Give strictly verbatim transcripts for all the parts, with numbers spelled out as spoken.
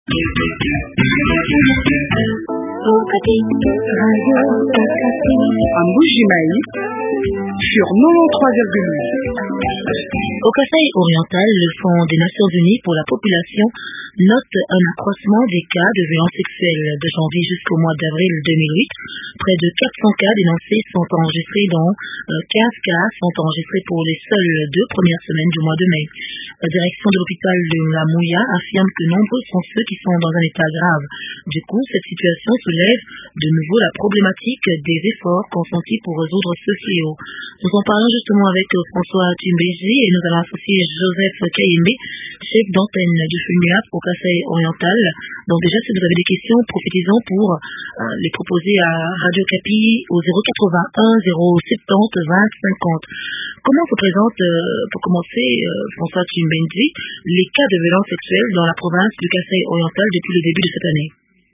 À Mbujimaï, sur quatre-vingt-treize virgule huit. Au Kasaï oriental, le Fonds des Nations Unies pour la population note un accroissement des cas de violences sexuelles de janvier jusqu'au mois d'avril deux mille huit. Près de quatre cents cas dénoncés sont enregistrés, dont quinze cas sont enregistrés pour les seules deux premières semaines du mois de mai. La direction de l'hôpital de la Mouya affirme que nombreux sont ceux qui sont dans un état grave. Du coup, cette situation soulève de nouveau la problématique des efforts consentis pour résoudre ce fléau. Nous en parlons justement avec François Tumbéji et nous allons associer Joseph Kayembe, chef d'antenne du FUNUAP au Kasaï oriental. Donc déjà, si vous avez des questions, profitez-en pour euh, les proposer à Radio Capi au zéro quatre-vingt-un zéro soixante-dix vingt cinquante. Comment se présente, euh, pour commencer, euh, François Tumbéji, les cas de violence sexuelle dans la province du Kasaï oriental depuis le début de cette année?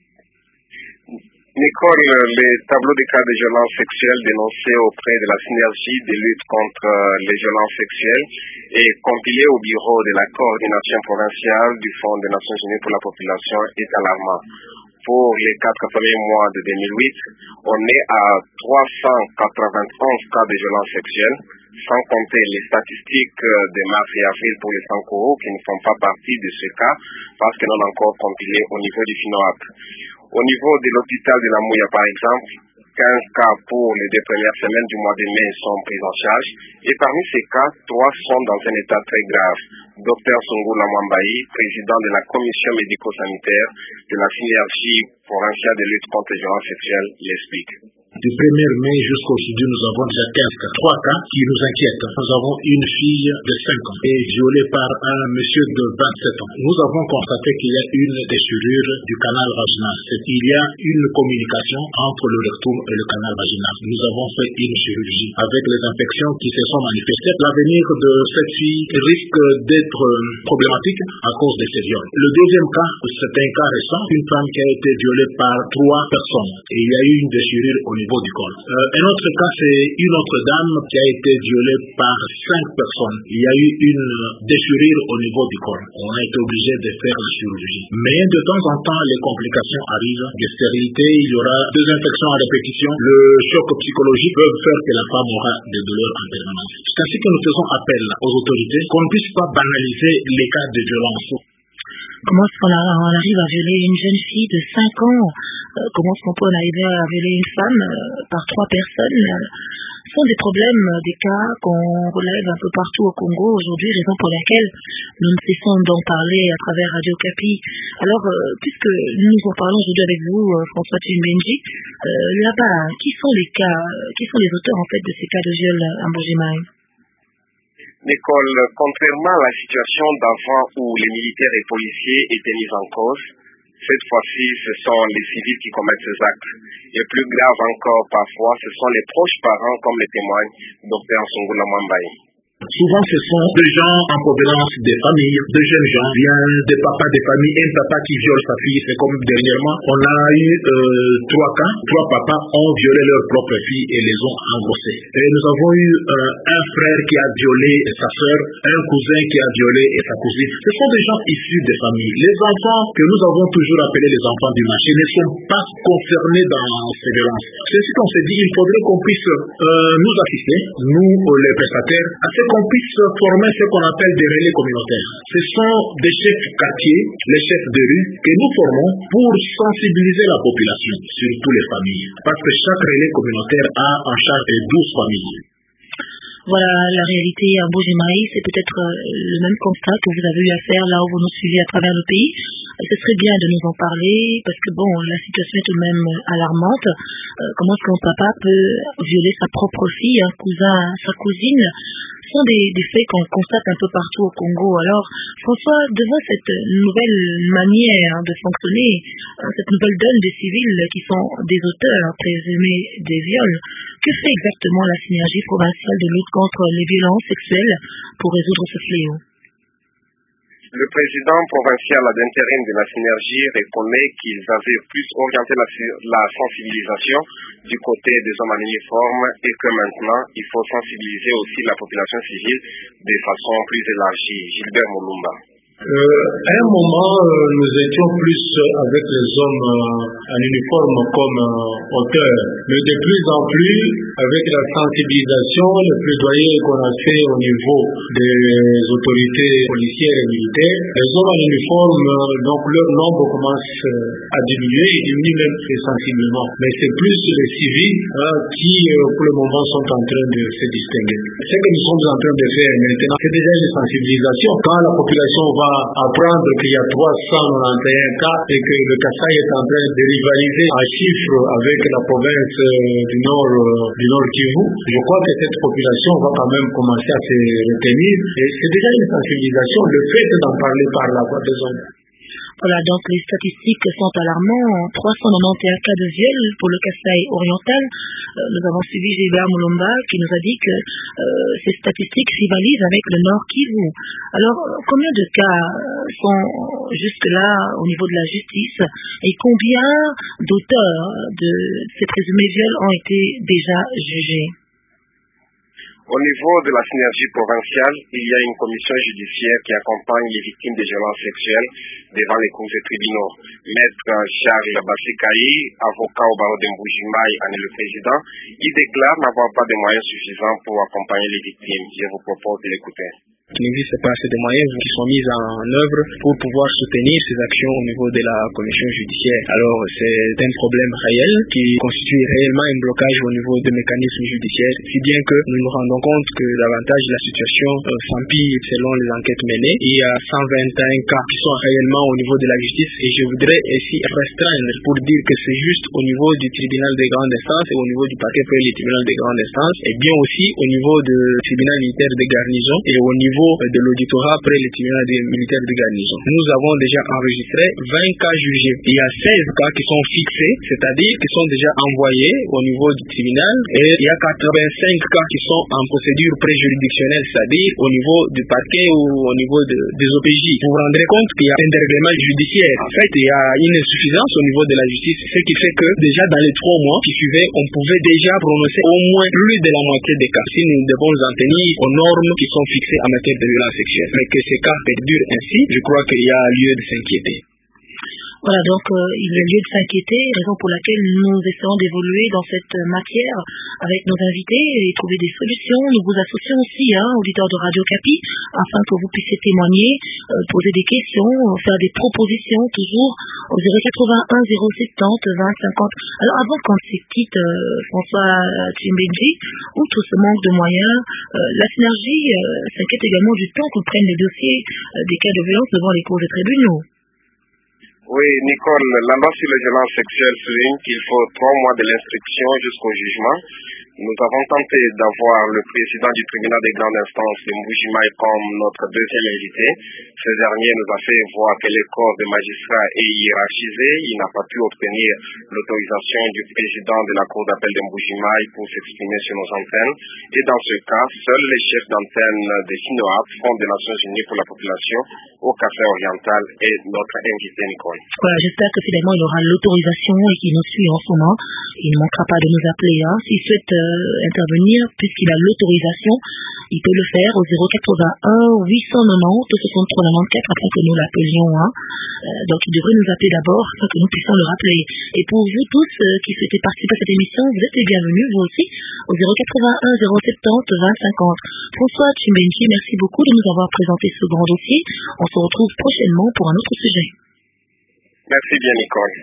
Nicole, les tableaux de cas de violences sexuelles dénoncés auprès de la synergie de lutte contre les violences sexuelles et compilés au bureau de la coordination provinciale du Fonds des Nations Unies pour la population est alarmant. Pour les quatre premiers mois de deux mille huit, on est à trois cent quatre-vingt-onze cas de violences sexuelles, sans compter les statistiques de mars et avril pour les Sankoro qui ne font pas partie de ce cas parce que non encore compilés au niveau du FUNUAP. Au niveau de l'hôpital de la Mouya, par exemple, quinze cas pour les deux premières semaines du mois de mai sont pris en charge et parmi ces cas, trois sont dans un état très grave. Docteur Sungula Mwambaï, président de la commission médico-sanitaire de la synergie provinciale de lutte contre les violences sexuelles, l'explique. Du premier mai jusqu'aujourd'hui, nous avons déjà quinze cas, trois cas qui nous inquiètent. Nous avons une fille de cinq ans et violée par un monsieur de vingt-sept ans. Nous avons constaté qu'il y a une déchirure du canal vaginal. Il y a une communication entre le rectum et le canal vaginal. Nous avons fait une chirurgie avec les infections qui se sont manifestées. L'avenir de cette fille risque d'être problématique à cause de ces viols. Le deuxième cas, c'est un cas récent, une femme qui a été violée par trois personnes et il y a eu une déchirure au niveau du corps. Euh, un autre cas, c'est une autre dame qui a été violée par cinq personnes. Il y a eu une déchirure au niveau du corps. On a été obligé de faire la chirurgie. Mais de temps en temps, les complications arrivent. Des stérilités, il y aura des infections à répétition. Le choc psychologique peut faire que la femme aura des douleurs en permanence. C'est ainsi que nous faisons appel aux autorités qu'on ne puisse pas banaliser les cas de violence. Comment est-ce qu'on arrive à violer une jeune fille de cinq ans? euh, Comment est-ce qu'on peut en arriver à violer une femme euh, par trois personnes? Ce sont des problèmes, des cas qu'on relève un peu partout au Congo aujourd'hui, raison pour laquelle nous ne cessons d'en parler à travers Radio Capi. Alors, euh, puisque nous en parlons aujourd'hui avec vous, euh, François Tumbéji, euh, là-bas, qui sont les cas, qui sont les auteurs en fait de ces cas de viol à Mbujimaï? Nicole, contrairement à la situation d'avant où les militaires et policiers étaient mis en cause, cette fois-ci, ce sont les civils qui commettent ces actes. Et plus grave encore, parfois, ce sont les proches parents, comme le témoigne Docteur Sungula Mwambaï. Souvent, ce sont des gens en provenance des familles, de jeunes gens, bien des papas des familles, un papa qui viole sa fille. C'est comme dernièrement, on a eu euh, trois cas, trois papas ont violé leur propre fille et les ont engrossés. Et nous avons eu euh, un frère qui a violé sa sœur, un cousin qui a violé sa cousine. Ce sont des gens issus des familles. Les enfants que nous avons toujours appelés les enfants du marché ne sont pas concernés dans ces violences. C'est ce qu'on s'est dit, il faudrait qu'on puisse euh, nous assister, nous les prestataires, à ce qu'on puisse former ce qu'on appelle des relais communautaires. Ce sont des chefs quartiers, les chefs de rue, que nous formons pour sensibiliser la population, surtout les familles. Parce que chaque relais communautaire a en charge douze familles. Voilà la réalité à Mbujimaï, c'est peut-être le même constat que vous avez eu à faire là où vous nous suivez à travers le pays. Ce serait bien de nous en parler parce que bon, la situation est tout de même alarmante. Euh, comment est-ce qu'un papa peut violer sa propre fille, un cousin, sa cousine? Ce sont des, des faits qu'on constate un peu partout au Congo. Alors, François, devant cette nouvelle manière de fonctionner, cette nouvelle donne des civils qui sont des auteurs présumés des viols, que fait exactement la synergie provinciale de lutte contre les violences sexuelles pour résoudre ce fléau? Le président provincial d'intérim de la synergie reconnaît qu'ils avaient plus orienté la, la sensibilisation du côté des hommes en uniforme et que maintenant, il faut sensibiliser aussi la population civile de façon plus élargie. Gilbert Moulumba. Euh, à un moment, euh, nous étions plus avec les hommes euh, en uniforme comme euh, auteurs, mais de plus en plus, avec la sensibilisation, le plaidoyer qu'on a fait au niveau des autorités policières et militaires, les hommes en uniforme, euh, donc leur nombre commence euh, à diminuer, il diminue même sensiblement. Mais c'est plus les civils hein, qui, euh, pour le moment, sont en train de se distinguer. Ce que nous sommes en train de faire maintenant, c'est déjà une sensibilisation. Quand la population va apprendre qu'il y a trois cent quatre-vingt-onze cas et que le Kasaï est en train de rivaliser en chiffres avec la province euh, du Nord euh, du Nord Kivu, je crois que cette population va quand même commencer à se retenir. Et c'est déjà une sensibilisation, le fait d'en parler par la voix des hommes. Voilà, donc les statistiques sont alarmantes. trois cent quatre-vingt-onze cas de viol pour le Kasaï oriental. Euh, nous avons suivi Gilbert Moulomba qui nous a dit que euh, ces statistiques rivalisent avec le Nord Kivu. Alors, combien de cas sont jusque-là au niveau de la justice et combien d'auteurs de ces présumés viols ont été déjà jugés? Au niveau de la synergie provinciale, il y a une commission judiciaire qui accompagne les victimes de violences sexuelles devant les cours et tribunaux. Maître Charles Bassikaï, avocat au barreau de Mbujimaï, en est le président. Il déclare n'avoir pas de moyens suffisants pour accompagner les victimes. Je vous propose de l'écouter. Il n'existe pas assez de moyens qui sont mis en œuvre pour pouvoir soutenir ces actions au niveau de la commission judiciaire. Alors c'est un problème réel qui constitue réellement un blocage au niveau des mécanismes judiciaires, si bien que nous nous rendons compte que davantage la situation euh, s'empire selon les enquêtes menées. Il y a cent vingt et un cas qui sont réellement au niveau de la justice et je voudrais ici restreindre pour dire que c'est juste au niveau du tribunal de grande instance et au niveau du parquet près le tribunal de grande instance et bien aussi au niveau du tribunal militaire de garnison et au niveau de l'auditorat près le tribunal militaire de garnison. Nous avons déjà enregistré vingt cas jugés. Il y a seize cas qui sont fixés, c'est-à-dire qui sont déjà envoyés au niveau du tribunal et il y a quatre-vingt-cinq cas qui sont en procédure préjuridictionnelle, c'est-à-dire au niveau du parquet ou au niveau de, des O P J. Vous vous rendrez compte qu'il y a un dérèglement judiciaire. En fait, il y a une insuffisance au niveau de la justice, ce qui fait que déjà dans les trois mois qui suivaient, on pouvait déjà prononcer au moins plus de la moitié des cas. Si nous devons en tenir aux normes qui sont fixées en matière de violence sexuelle. Mais que ces cas perdurent ainsi, je crois qu'il y a lieu de s'inquiéter. Voilà, donc euh, il y a lieu de s'inquiéter, raison pour laquelle nous essayons d'évoluer dans cette matière avec nos invités et trouver des solutions. Nous vous associons aussi, hein, auditeurs de Radio Capi, afin que vous puissiez témoigner, euh, poser des questions, faire des propositions, toujours au zéro quatre-vingt-un zéro soixante-dix vingt cinquante. Alors avant qu'on se quitte, euh, François Tchimbenji, outre ce manque de moyens, euh, la synergie euh, s'inquiète également du temps que prennent les dossiers euh, des cas de violence devant les cours des tribunaux. Oui, Nicole, la loi sur les violences sexuelles souligne qu'il faut trois mois de l'instruction jusqu'au jugement. Nous avons tenté d'avoir le président du tribunal des grandes instances de Mbujimaï comme notre deuxième invité. Ce dernier nous a fait voir que le corps des magistrats est hiérarchisé. Il n'a pas pu obtenir l'autorisation du président de la cour d'appel de Mbujimaï pour s'exprimer sur nos antennes. Et dans ce cas, seuls les chefs d'antenne des FINOAP, Fonds des Nations Unies pour la population, au Kasaï oriental, est notre invité, Nicole. Voilà, j'espère que finalement il aura l'autorisation et qu'il nous suit en ce moment. Il ne manquera pas de nous appeler. Hein. S'il souhaite euh, intervenir, puisqu'il a l'autorisation, il peut le faire au zéro quatre-vingt-un huit cent quatre-vingt-dix soixante-trois quatre-vingt-quatorze après que nous l'appelions. Hein. Euh, donc il devrait nous appeler d'abord afin que nous puissions le rappeler. Et pour vous tous euh, qui souhaitez participer à cette émission, vous êtes les bienvenus, vous aussi, au zéro quatre-vingt-un zéro soixante-dix vingt cinquante. François Tchimbenji, merci beaucoup de nous avoir présenté ce grand dossier. On se retrouve prochainement pour un autre sujet. Merci bien, Nicole.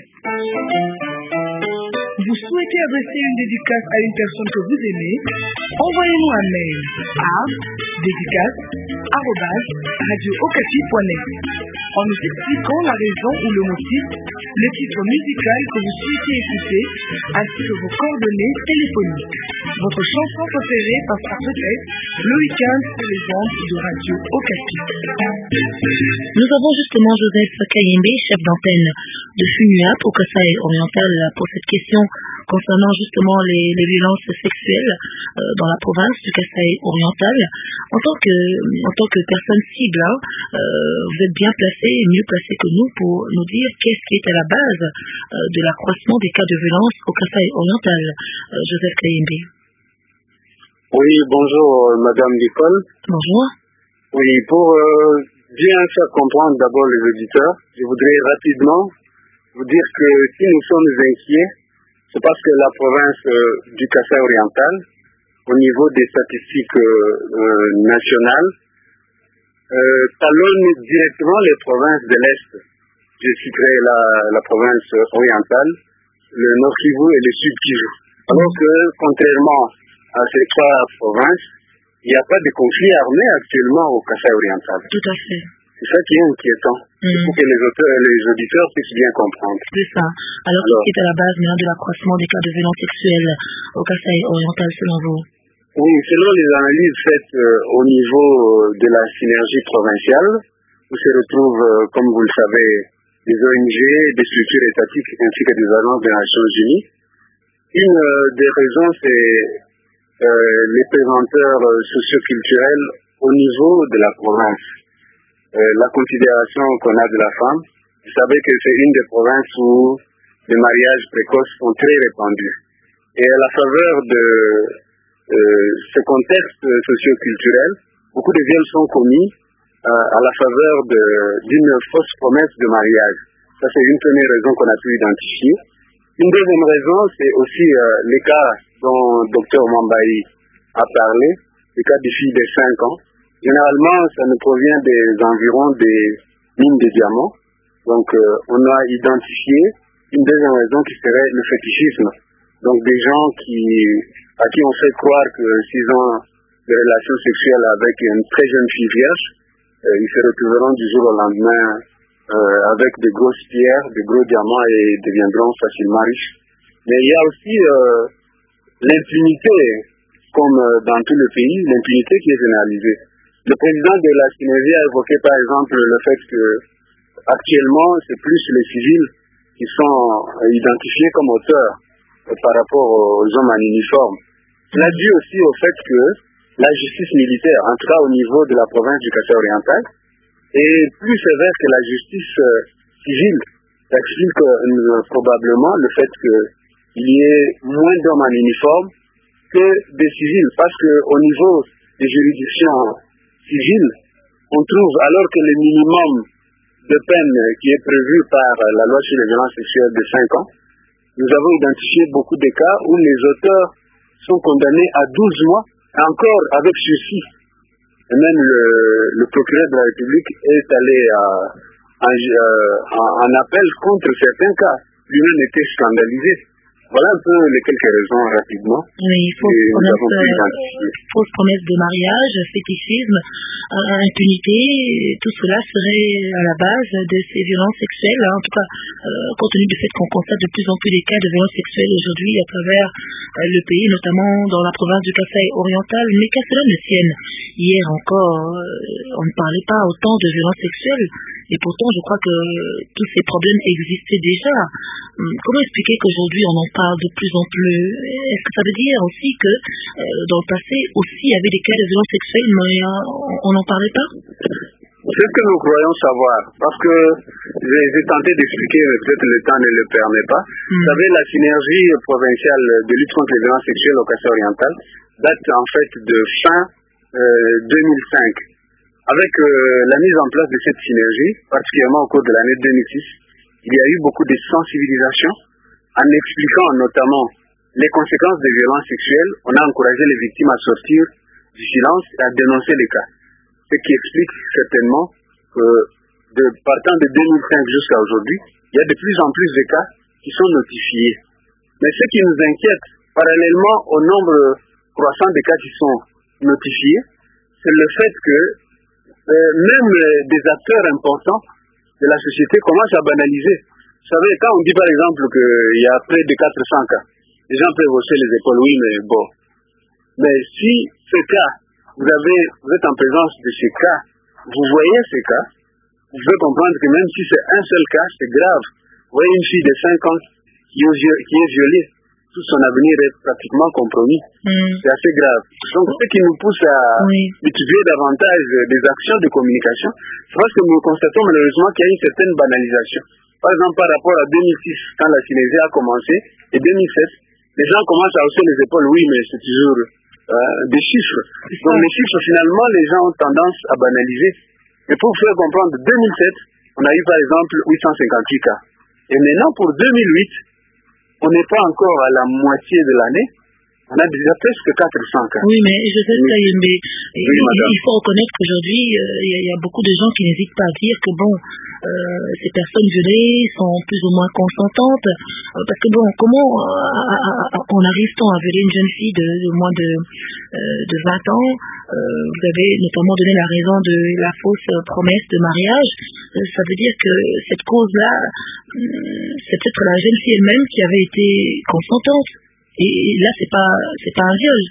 Vous souhaitez adresser une dédicace à une personne que vous aimez? Envoyez-nous un mail à dédicace arobase radio okapi point net en nous expliquant la raison ou le motif, le titre musical que vous souhaitez écouter, ainsi que vos coordonnées téléphoniques. Votre chanson préférée passera peut-être le week-end sur les ondes de Radio Okapi. Nous avons justement Joseph Kayembe, chef d'antenne de FUNUAP au Kasaï oriental, pour cette question concernant justement les, les violences sexuelles euh, dans la province du Kasaï oriental. En tant que, en tant que personne cible, hein, euh, vous êtes bien placé et mieux placé que nous pour nous dire qu'est-ce qui est à la base euh, de l'accroissement des cas de violence au Kasaï oriental. Euh, Joseph Kayembe. Oui, bonjour, euh, Madame Nicole. Bonjour. Oui, pour euh, bien faire comprendre d'abord les auditeurs, je voudrais rapidement vous dire que si nous sommes inquiets, c'est parce que la province euh, du Kasaï oriental, au niveau des statistiques euh, euh, nationales, euh, talonne directement les provinces de l'Est. Je citerai la, la province orientale, le Nord Kivu et le Sud Kivu. Alors que, contrairement à ces trois provinces, il n'y a pas de conflit armé actuellement au Kasaï oriental. Tout à fait. C'est ça qui est inquiétant. Mm. Il faut que les, auteurs, les auditeurs puissent bien comprendre. C'est ça. Alors, Alors qu'est-ce qui est à la base de l'accroissement des cas de violence sexuelle au Kasaï oriental selon vous? Oui, selon les analyses faites euh, au niveau de la synergie provinciale, où se retrouvent, euh, comme vous le savez, des O N G, des structures étatiques ainsi que des agences des Nations Unies, une euh, des raisons, c'est euh, les pesanteurs euh, socioculturels au niveau de la province. Euh, la considération qu'on a de la femme, vous savez que c'est une des provinces où les mariages précoces sont très répandus. Et à la faveur de euh, ce contexte socio-culturel, beaucoup de viols sont commis euh, à la faveur d'une fausse promesse de mariage. Ça, c'est une première raison qu'on a pu identifier. Une deuxième raison, c'est aussi euh, les cas dont docteur Mambaï a parlé, les cas des filles de cinq ans. Généralement, ça nous provient des environs des mines de diamants. Donc, euh, on a identifié une deuxième raison qui serait le fétichisme. Donc, des gens qui, à qui on fait croire que s'ils ont des relations sexuelles avec une très jeune fille vierge, euh, ils se retrouveront du jour au lendemain euh, avec de grosses pierres, de gros diamants et deviendront facilement riches. Mais il y a aussi euh, l'impunité, comme dans tout le pays, l'impunité qui est généralisée. Le président de la Synésie a évoqué par exemple le fait que actuellement c'est plus les civils qui sont identifiés comme auteurs par rapport aux hommes en uniforme. Cela dû aussi au fait que la justice militaire, en tout cas au niveau de la province du Kasaï oriental, est plus sévère que la justice civile. Ça explique euh, probablement le fait qu'il y ait moins d'hommes en uniforme que des civils, parce qu'au niveau des juridictions civiles, on trouve, alors que le minimum de peine qui est prévu par la loi sur les violences sexuelles de cinq ans, nous avons identifié beaucoup de cas où les auteurs sont condamnés à douze mois, encore avec sursis. Et même le, le procureur de la République est allé à, à, à, en appel contre certains cas. Lui-même était scandalisé. Voilà un peu les quelques raisons rapidement. Oui, fausse promesse, fausse promesse de mariage, fétichisme, euh, impunité, tout cela serait à la base de ces violences sexuelles. En tout cas, euh, compte tenu du fait qu'on constate de plus en plus des cas de violences sexuelles aujourd'hui à travers euh, le pays, notamment dans la province du Kasaï oriental, mais qu'à cela ne tienne. Hier encore, euh, on ne parlait pas autant de violences sexuelles, et pourtant je crois que tous ces problèmes existaient déjà. Comment expliquer qu'aujourd'hui on en parle de plus en plus? Est-ce que ça veut dire aussi que euh, dans le passé aussi il y avait des cas de violences sexuelles, mais euh, on n'en parlait pas? C'est ce que nous croyons savoir, parce que j'ai tenté d'expliquer, mais peut-être le temps ne le permet pas. Mm. Vous savez, la synergie provinciale de lutte contre les violences sexuelles au Kasaï oriental date en fait de fin euh, deux mille cinq. Avec euh, la mise en place de cette synergie, particulièrement au cours de l'année deux mille six, il y a eu beaucoup de sensibilisation en expliquant notamment les conséquences des violences sexuelles. On a encouragé les victimes à sortir du silence et à dénoncer les cas. Ce qui explique certainement que de, partant de deux mille cinq jusqu'à aujourd'hui, il y a de plus en plus de cas qui sont notifiés. Mais ce qui nous inquiète, parallèlement au nombre croissant de cas qui sont notifiés, c'est le fait que euh, même des acteurs importants de la société commencent à banaliser. Vous savez, quand on dit par exemple qu'il y a près de quatre cents cas, les gens peuvent hausser les épaules, oui, mais bon. Mais si ces cas, vous, avez, vous êtes en présence de ces cas, vous voyez ces cas, vous devez comprendre que même si c'est un seul cas, c'est grave. Vous voyez une fille de cinq ans qui est, qui est violée, tout son avenir est pratiquement compromis. Mm. C'est assez grave. Donc, ce qui nous pousse à oui. étudier davantage des actions de communication, c'est parce que nous constatons malheureusement qu'il y a une certaine banalisation. Par exemple, par rapport à deux mille six, quand la Synésie a commencé, et deux mille sept, les gens commencent à hausser les épaules, oui, mais c'est toujours euh, des chiffres. Donc, les chiffres, finalement, les gens ont tendance à banaliser. Et pour vous faire comprendre, deux mille sept, on a eu par exemple huit cent cinquante-huit cas. Et maintenant, pour deux mille huit, on n'est pas encore à la moitié de l'année. On a déjà presque quatre cents cas. Oui, mais Joseph Oui. Kayembe, Oui, il faut reconnaître qu'aujourd'hui, euh, il y, y a beaucoup de gens qui n'hésitent pas à dire que bon, euh, ces personnes violées sont plus ou moins consentantes. Euh, parce que bon, comment euh, on arrive-t-on à violer une jeune fille de, de moins de, euh, de vingt ans? euh, Vous avez notamment donné la raison de la fausse promesse de mariage. Euh, ça veut dire que cette cause-là, euh, c'est peut-être la jeune fille elle-même qui avait été consentante. Et là, c'est pas, c'est pas un viol.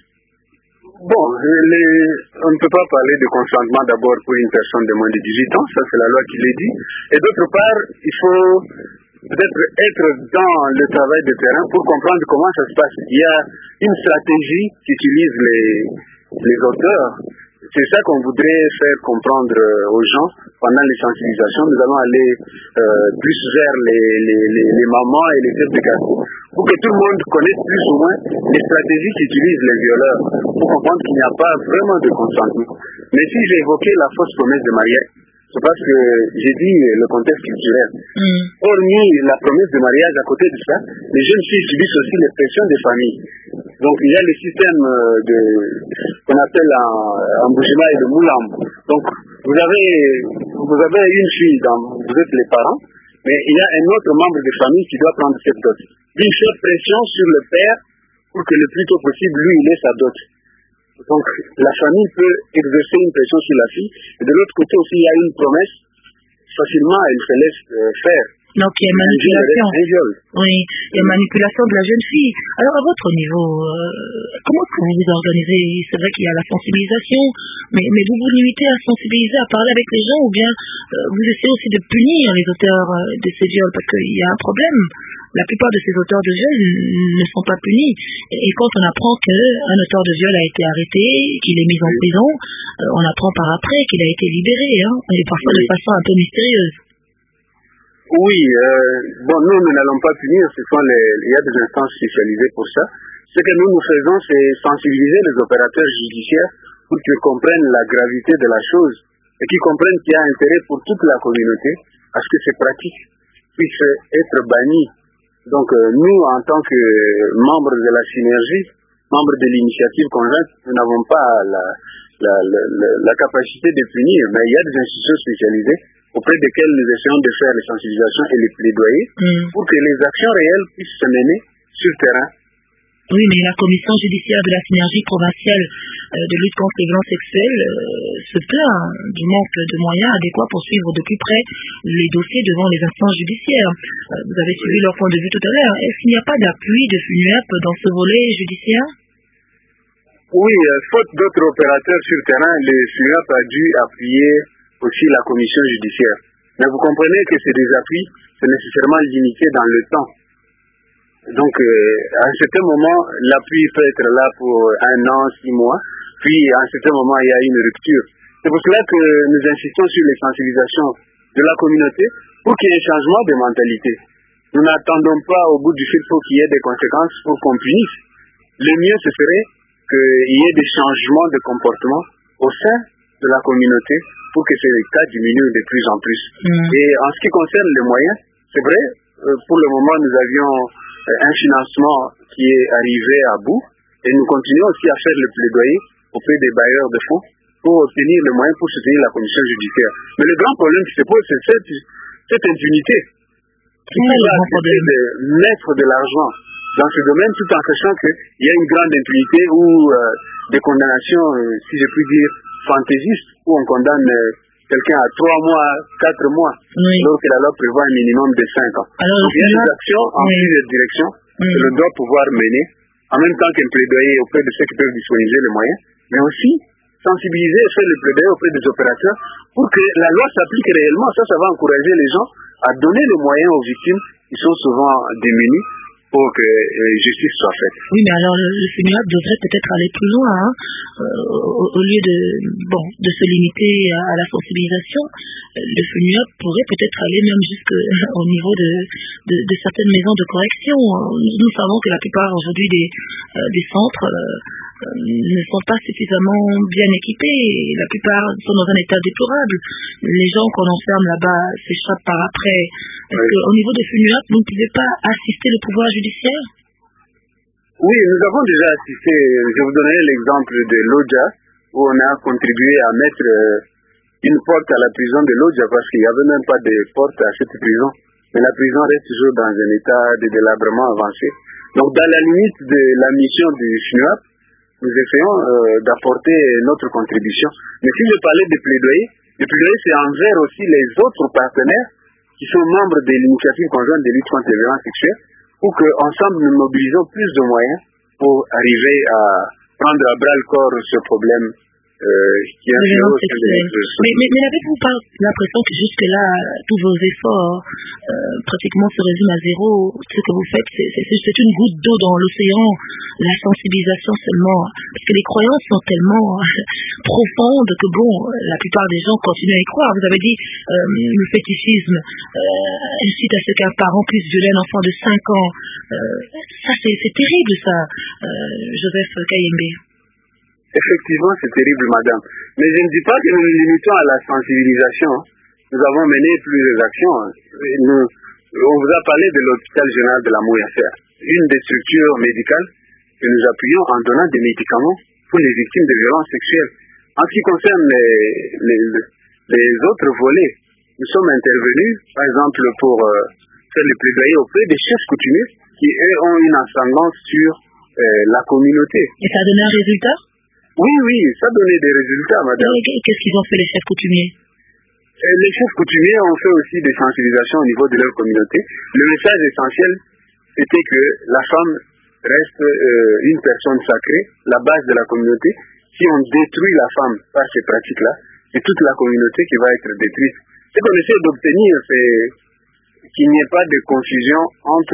Bon, les, on ne peut pas parler de consentement d'abord pour une personne de moins de dix-huit ans, ça c'est la loi qui le dit. Et d'autre part, il faut peut-être être dans le travail de terrain pour comprendre comment ça se passe. Il y a une stratégie qu'utilisent les, les auteurs. C'est ça qu'on voudrait faire comprendre aux gens pendant les sensibilisations. Nous allons aller euh, plus vers les, les, les, les mamans et les chefs de quartier pour que tout le monde connaisse plus ou moins les stratégies qu'utilisent les violeurs pour comprendre qu'il n'y a pas vraiment de consentement. Mais si j'ai évoqué la fausse promesse de mariage, c'est parce que j'ai dit le contexte culturel. Mm. Hormis la promesse de mariage, à côté de ça, les jeunes filles subissent aussi les pressions des familles. Donc il y a le système de, qu'on appelle en, en Boujima et de Moulam. Donc vous avez, vous avez une fille, dans, vous êtes les parents, mais il y a un autre membre de famille qui doit prendre cette dot. Une faire pression sur le père pour que le plus tôt possible, lui, il ait sa dot. Donc, la famille peut exercer une pression sur la fille. Et de l'autre côté aussi, il y a une promesse. Facilement, elle se laisse euh, faire. Donc, il y a manipulation. Oui, il y a manipulation de la jeune fille. Alors, à votre niveau, euh, comment est-ce que vous vous organisez? C'est vrai qu'il y a la sensibilisation, mais, mais vous vous limitez à sensibiliser, à parler avec les gens, ou bien euh, vous essayez aussi de punir les auteurs euh, de ces viols, parce qu'il y a un problème. La plupart de ces auteurs de viol ne sont pas punis. Et quand on apprend qu'un auteur de viol a été arrêté, qu'il est mis en prison, euh, on apprend par après qu'il a été libéré, hein, et parfois de façon un peu mystérieuse. Oui, euh, bon, nous, nous n'allons pas punir, ce sont les, il y a des instances spécialisées pour ça. Ce que nous nous faisons, c'est sensibiliser les opérateurs judiciaires pour qu'ils comprennent la gravité de la chose et qu'ils comprennent qu'il y a intérêt pour toute la communauté à ce que ces pratiques puissent être bannies. Donc, euh, nous, en tant que membres de la synergie, membres de l'initiative conjointe, nous n'avons pas la, la, la, la, la capacité de punir, mais il y a des institutions spécialisées auprès desquelles nous essayons de faire les sensibilisations et les plaidoyers mm. pour que les actions réelles puissent se mener sur le terrain. Oui, mais la commission judiciaire de la synergie provinciale euh, de lutte contre les violences sexuelles euh, se plaint du manque de moyens adéquats pour suivre de plus près les dossiers devant les instances judiciaires. Euh, vous avez suivi leur point de vue tout à l'heure. Est-ce qu'il n'y a pas d'appui de FUNUAP dans ce volet judiciaire? Oui, euh, faute d'autres opérateurs sur le terrain, le FUNUAP a dû appuyer aussi la commission judiciaire. Mais vous comprenez que c'est des appuis, c'est nécessairement limité dans le temps. Donc, euh, à un certain moment, l'appui peut être là pour un an, six mois, puis à un certain moment, il y a une rupture. C'est pour cela que nous insistons sur les sensibilisations de la communauté pour qu'il y ait un changement de mentalité. Nous n'attendons pas au bout du fil pour qu'il y ait des conséquences pour qu'on punisse. Le mieux, ce serait qu'il y ait des changements de comportement au sein de la communauté pour que ces cas diminuent de plus en plus. Mmh. Et en ce qui concerne les moyens, c'est vrai, euh, pour le moment, nous avions un financement qui est arrivé à bout et nous continuons aussi à faire le plaidoyer auprès des bailleurs de fonds pour obtenir les moyens pour soutenir la commission judiciaire. Mais le grand problème qui se pose, c'est cette, cette impunité qui oui, va accepter de mettre de l'argent dans ce domaine tout en sachant qu'il y a une grande impunité ou euh, des condamnations, euh, si je puis dire, fantaisistes, où on condamne euh, quelqu'un à trois mois, quatre mois, oui. alors que la loi prévoit un minimum de cinq ans. Alors, donc, il y a des actions en oui. plusieurs directions oui. que l'on doit pouvoir mener, en même temps qu'un plaidoyer auprès de ceux qui peuvent disponibiliser les moyens, mais aussi sensibiliser et faire le plaidoyer auprès des opérateurs pour que la loi s'applique réellement. Ça, ça va encourager les gens à donner les moyens aux victimes qui sont souvent démunies pour que euh, justice soit faite. Oui, mais alors le, le FUNUAP devrait peut-être aller plus loin, hein, euh, au, au lieu de bon de se limiter à, à la sensibilisation. Le FUNUAP pourrait peut-être aller même jusqu'au niveau de, de, de certaines maisons de correction. Nous savons que la plupart aujourd'hui des, euh, des centres euh, ne sont pas suffisamment bien équipés. La plupart sont dans un état déplorable. Les gens qu'on enferme là-bas s'échappent par après. Est-ce oui. qu'au niveau de FUNUAP, vous ne pouvez pas assister le pouvoir judiciaire? Oui, nous avons déjà assisté. Je vous donnerai l'exemple de Lodja, où on a contribué à mettre une porte à la prison de Lodja, parce qu'il n'y avait même pas de porte à cette prison. Mais la prison reste toujours dans un état de délabrement avancé. Donc, dans la limite de la mission du FUNUAP, nous essayons euh, d'apporter notre contribution. Mais si je parlais de plaidoyer, le plaidoyer, c'est envers aussi les autres partenaires qui sont membres de l'initiative conjointe de lutte contre les violences sexuelles, pour qu'ensemble nous mobilisons plus de moyens pour arriver à prendre à bras le corps ce problème euh, qui est un fléau au sein de notre société. Mais, mais, mais n'avez-vous pas l'impression que jusque-là, tous vos efforts euh, pratiquement se résument à zéro? Ce que vous faites, c'est, c'est, c'est une goutte d'eau dans l'océan, la sensibilisation seulement. Parce que les croyances sont tellement profondes que bon, la plupart des gens continuent à y croire. Vous avez dit euh, le fétichisme euh, incite à ce qu'un parent puisse violer un enfant de cinq ans. Euh, ça, c'est, c'est terrible, ça, euh, Joseph Kayembe. Effectivement, c'est terrible, madame. Mais je ne dis pas que nous nous limitons à la sensibilisation. Nous avons mené plusieurs actions. Nous, on vous a parlé de l'hôpital général de la Mouyassère, une des structures médicales que nous appuyons en donnant des médicaments pour les victimes de violences sexuelles. En ce qui concerne les, les, les autres volets, nous sommes intervenus, par exemple, pour euh, faire le plaidoyer auprès des chefs coutumiers qui, eux, ont une ascendance sur euh, la communauté. Et ça a donné un résultat? Oui, oui, ça a donné des résultats, madame. Qu'est-ce qu'ils ont fait, les chefs coutumiers? Et les chefs coutumiers ont fait aussi des sensibilisations au niveau de leur communauté. Le message essentiel, c'était que la femme reste euh, une personne sacrée, la base de la communauté. Si on détruit la femme par ces pratiques-là, c'est toute la communauté qui va être détruite. Ce qu'on essaie d'obtenir, c'est qu'il n'y ait pas de confusion entre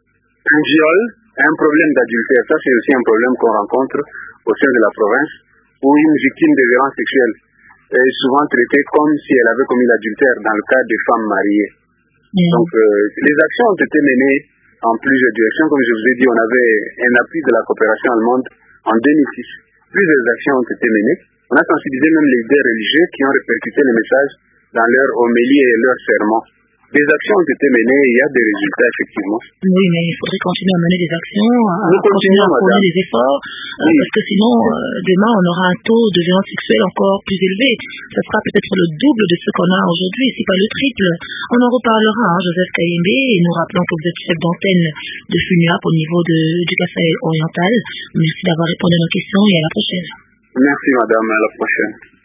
un viol et un problème d'adultère. Ça, c'est aussi un problème qu'on rencontre au sein de la province, où une victime de violences sexuelles est souvent traitée comme si elle avait commis l'adultère dans le cas des femmes mariées. Mmh. Donc, euh, les actions ont été menées en plusieurs directions. Comme je vous ai dit, on avait un appui de la coopération allemande en deux mille six. Plusieurs actions ont été menées. On a sensibilisé même les leaders religieux qui ont répercuté les messages dans leurs homélies et leurs sermons. Des actions ont été menées et il y a des résultats, effectivement. Oui, mais il faudrait continuer à mener des actions, à continuer à fournir des efforts, oui. euh, parce que sinon, euh, demain, on aura un taux de violence sexuelle encore plus élevé. Ça sera peut-être le double de ce qu'on a aujourd'hui, si pas le triple. On en reparlera, hein, Joseph Kayembe, et nous rappelons que vous êtes chef d'antenne de FUNUAP au niveau de, du Kasaï oriental. Merci d'avoir répondu à nos questions et à la prochaine. Merci, madame, à la prochaine.